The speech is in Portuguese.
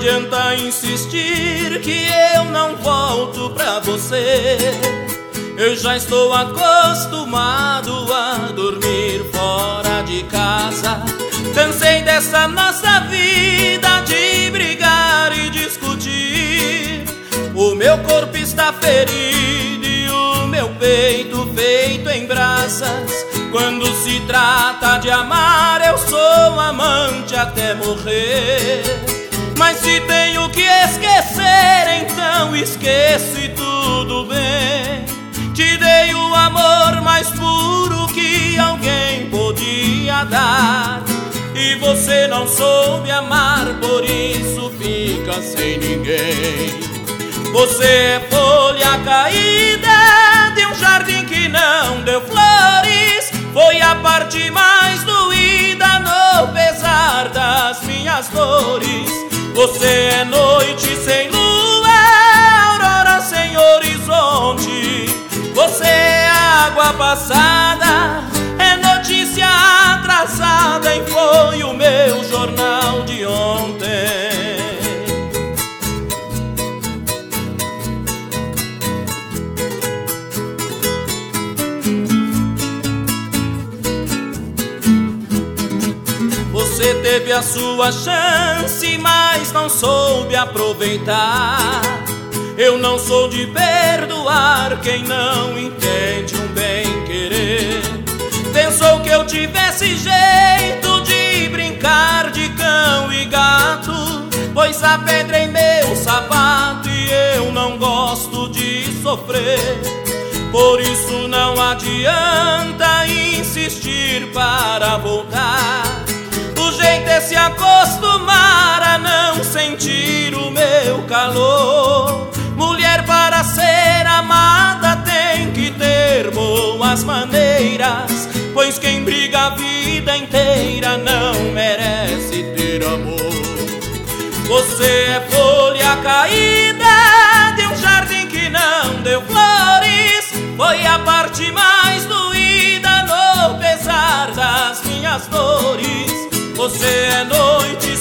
adianta insistir que eu não volto pra você. Eu já estou acostumado a dormir fora de casa. Cansei dessa nossa vida de brigar e discutir. O meu corpo está ferido e o meu peito feito em brasas. Quando se trata de amar, eu sou amante até morrer. Mas se tenho que esquecer, então esqueço e tudo bem. Te dei o amor mais puro que alguém podia dar, e você não soube amar, por isso fica sem ninguém. Você é folha caída de um jardim que não deu flores. Foi a parte mais doída no pesar das minhas dores. Você é noite sem lua, aurora sem horizonte. Você é água passada, é notícia atrasada, e foi o meu jornal de ontem. Você teve a sua chance, mas não soube aproveitar. Eu não sou de perdoar quem não entende um bem-querer. Pensou que eu tivesse jeito de brincar de cão e gato, pois a pedra em meu sapato e eu não gosto de sofrer. Por isso não adianta insistir para voltar. O jeito é se acostumar a não sentir o meu calor. Mulher, para ser amada tem que ter boas maneiras, pois quem briga a vida inteira não merece ter amor. Você é folha caída de um jardim que não deu flores. Foi a parte mais doída no pesar das minhas dores. Você é noite